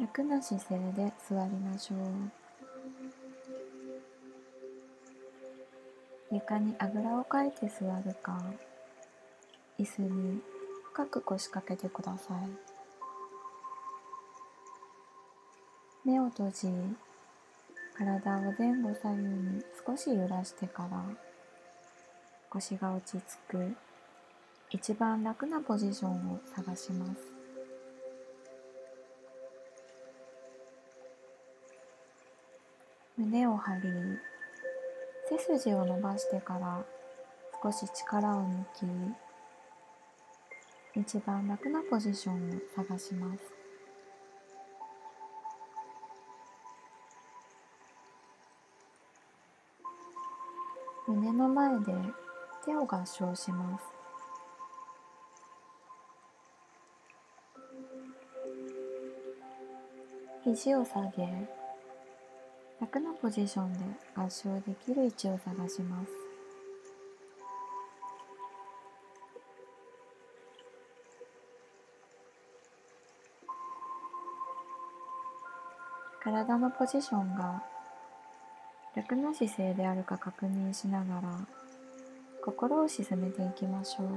楽な姿勢で座りましょう。床にあぐらをかいて座るか、椅子に深く腰掛けてください。目を閉じ、体を前後左右に少し揺らしてから腰が落ち着く一番楽なポジションを探します。胸を張り、背筋を伸ばしてから少し力を抜き、一番楽なポジションを探します。胸の前で手を合掌します。肘を下げ、楽なポジションで合掌できる位置を探します。体のポジションが楽な姿勢であるか確認しながら心を沈めていきましょう。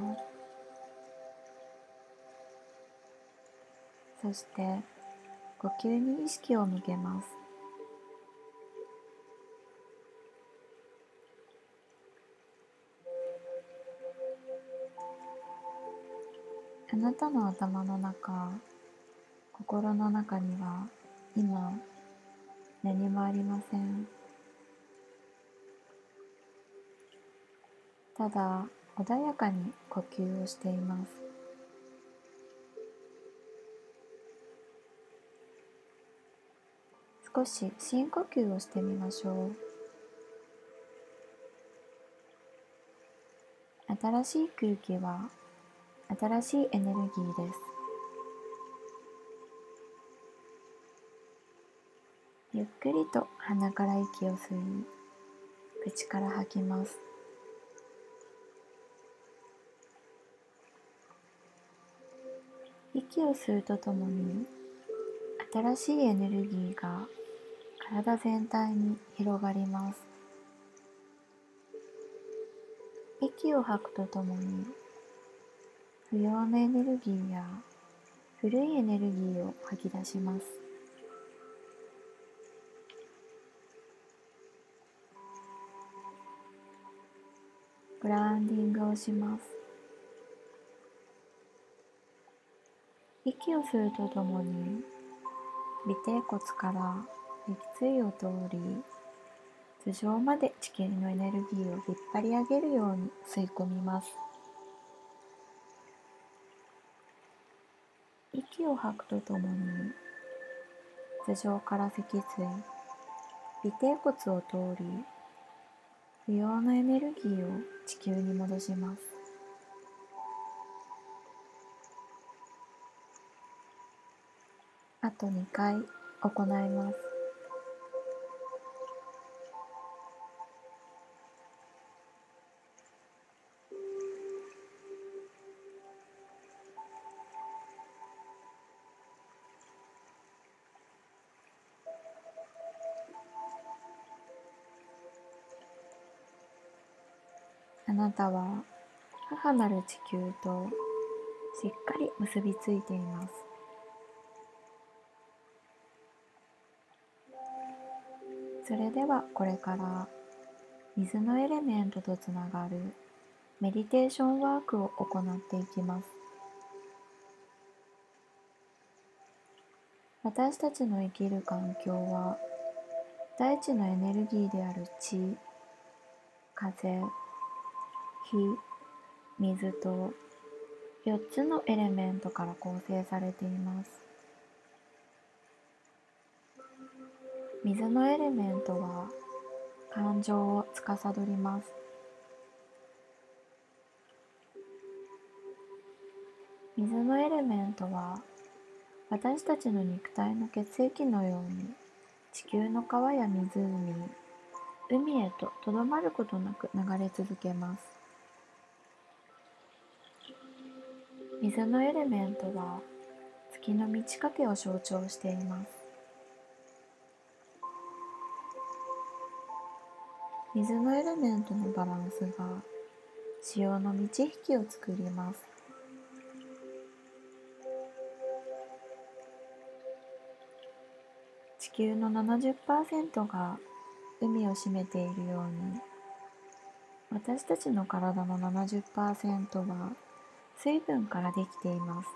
そして呼吸に意識を向けます。あなたの頭の中、心の中には今何もありません。ただ穏やかに呼吸をしています。少し深呼吸をしてみましょう。新しい空気は新しいエネルギーです。ゆっくりと鼻から息を吸い、口から吐きます。息を吸うとともに新しいエネルギーが体全体に広がります。息を吐くとともに不要なエネルギーや古いエネルギーを吐き出します。グラウンディングをします。息を吸うとともに尾てい骨から脊椎を通り頭上まで地球のエネルギーを引っ張り上げるように吸い込みます。息を吐くとともに頭上から脊椎、尾てい骨を通り不要なエネルギーを地球に戻します。あと2回行います。あなたは母なる地球としっかり結びついています。それではこれから水のエレメントとつながるメディテーションワークを行っていきます。私たちの生きる環境は大地のエネルギーである地、風、火、水と4つのエレメントから構成されています。水のエレメントは感情を司ります。水のエレメントは私たちの肉体の血液のように地球の川や湖、海へととどまることなく流れ続けます。水のエレメントは突月の満ち欠けを象徴しています。水のエレメントのバランスが潮の満ち引きを作ります。地球の 70% が海を占めているように、私たちの体の 70% は水分からできています。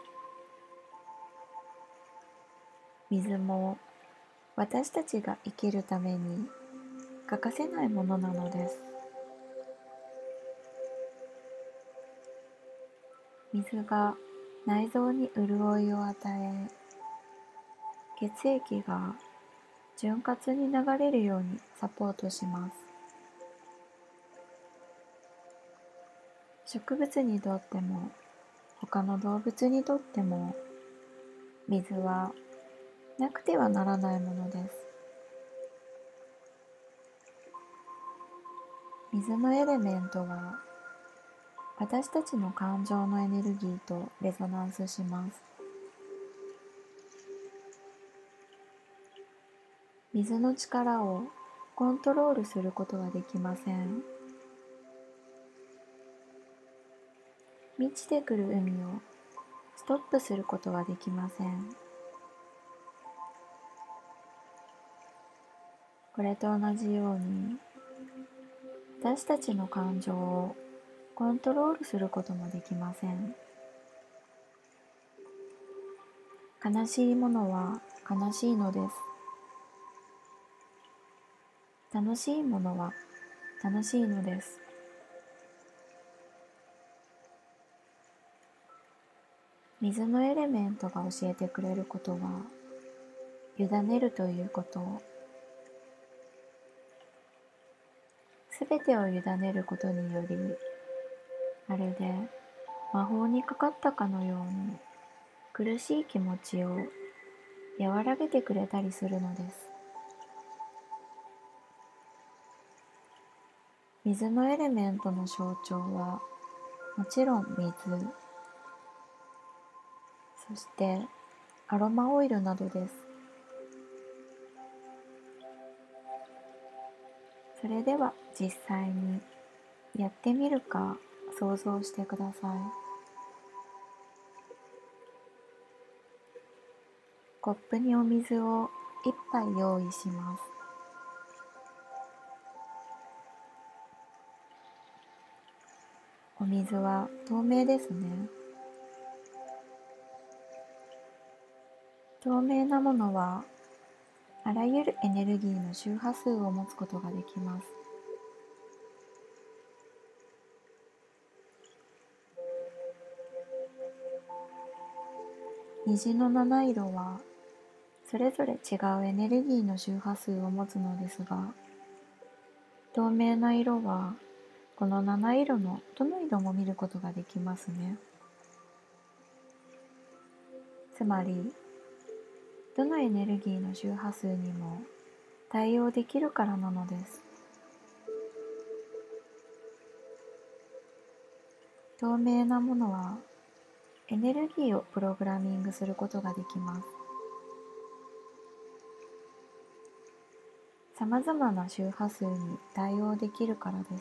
水も私たちが生きるために欠かせないものなのです。水が内臓に潤いを与え、血液が潤滑に流れるようにサポートします。植物にとっても他の動物にとっても水はなくてはならないものです。水のエレメントは私たちの感情のエネルギーとレゾナンスします。水の力をコントロールすることはできません。満ちてくる海をストップすることはできません。これと同じように、私たちの感情をコントロールすることもできません。悲しいものは悲しいのです。楽しいものは楽しいのです。水のエレメントが教えてくれることは、委ねるということ。すべてを委ねることにより、まるで魔法にかかったかのように苦しい気持ちを和らげてくれたりするのです。水のエレメントの象徴はもちろん水、そしてアロマオイルなどです。それでは実際にやってみるか想像してください。コップにお水を一杯用意します。お水は透明ですね。透明なものはあらゆるエネルギーの周波数を持つことができます。虹の七色はそれぞれ違うエネルギーの周波数を持つのですが、透明な色はこの七色のどの色も見ることができますね。つまり、どのエネルギーの周波数にも対応できるからなのです。透明なものはエネルギーをプログラミングすることができます。さまざまな周波数に対応できるからです。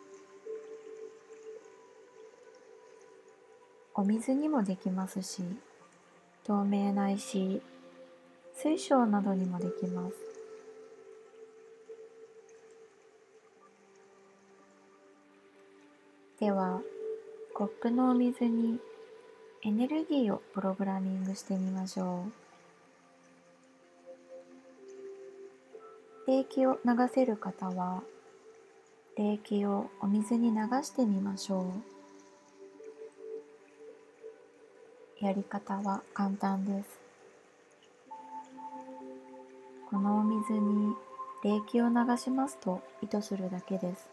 お水にもできますし、透明な石、水晶などにもできます。では、コップのお水にエネルギーをプログラミングしてみましょう。冷気を流せる方は、冷気をお水に流してみましょう。やり方は簡単です。このお水に冷気を流しますと意図するだけです。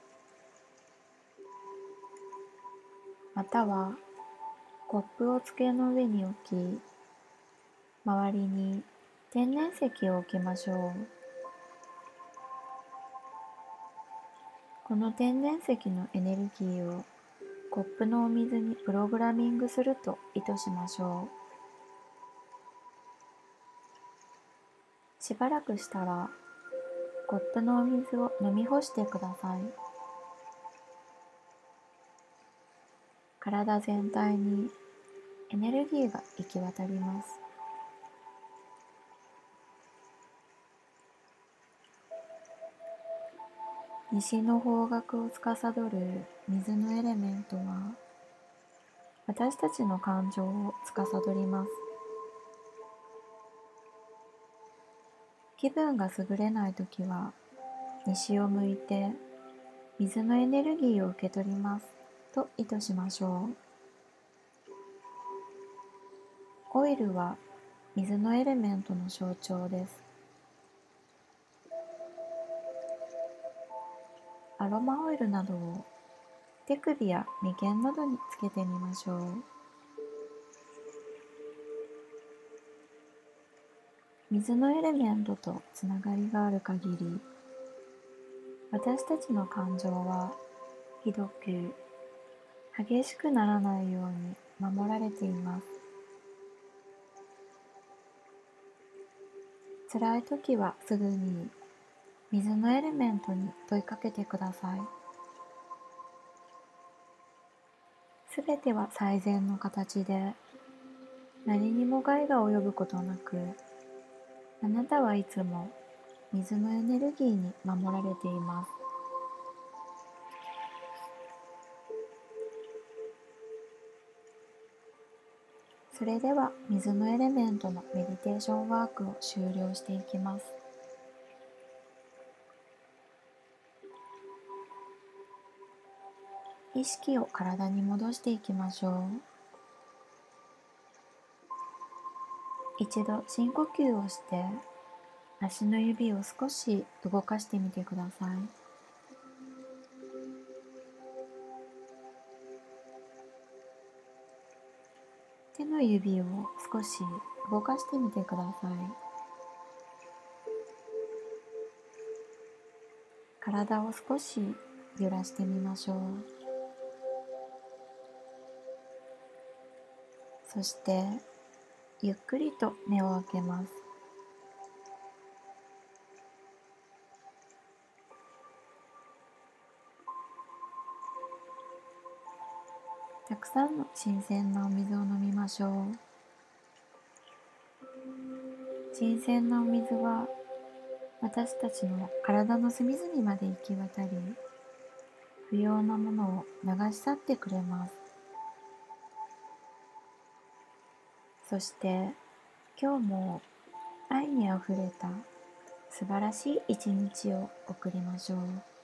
または、コップを机の上に置き、周りに天然石を置きましょう。この天然石のエネルギーをコップのお水にプログラミングすると意図しましょう。 しばらくしたらコップのお水を飲み干してください。体全体にエネルギーが行き渡ります。西の方角を司る水のエレメントは、私たちの感情を司ります。気分が優れないときは、西を向いて水のエネルギーを受け取りますと意図しましょう。オイルは水のエレメントの象徴です。アロマオイルなどを手首や眉間などにつけてみましょう。水のエレメントとつながりがある限り、私たちの感情はひどく激しくならないように守られています。辛い時はすぐに水のエレメントに問いかけてください。すべては最善の形で、何にも害が及ぶことなく、あなたはいつも水のエネルギーに守られています。それでは水のエレメントのメディテーションワークを終了していきます。意識を体に戻していきましょう。一度深呼吸をして、足の指を少し動かしてみてください。手の指を少し動かしてみてください。体を少し揺らしてみましょう。そしてゆっくりと目を開けます。たくさんの新鮮なお水を飲みましょう。新鮮なお水は私たちの体の隅々まで行き渡り、不要なものを流し去ってくれます。そして今日も愛にあふれた素晴らしい一日を送りましょう。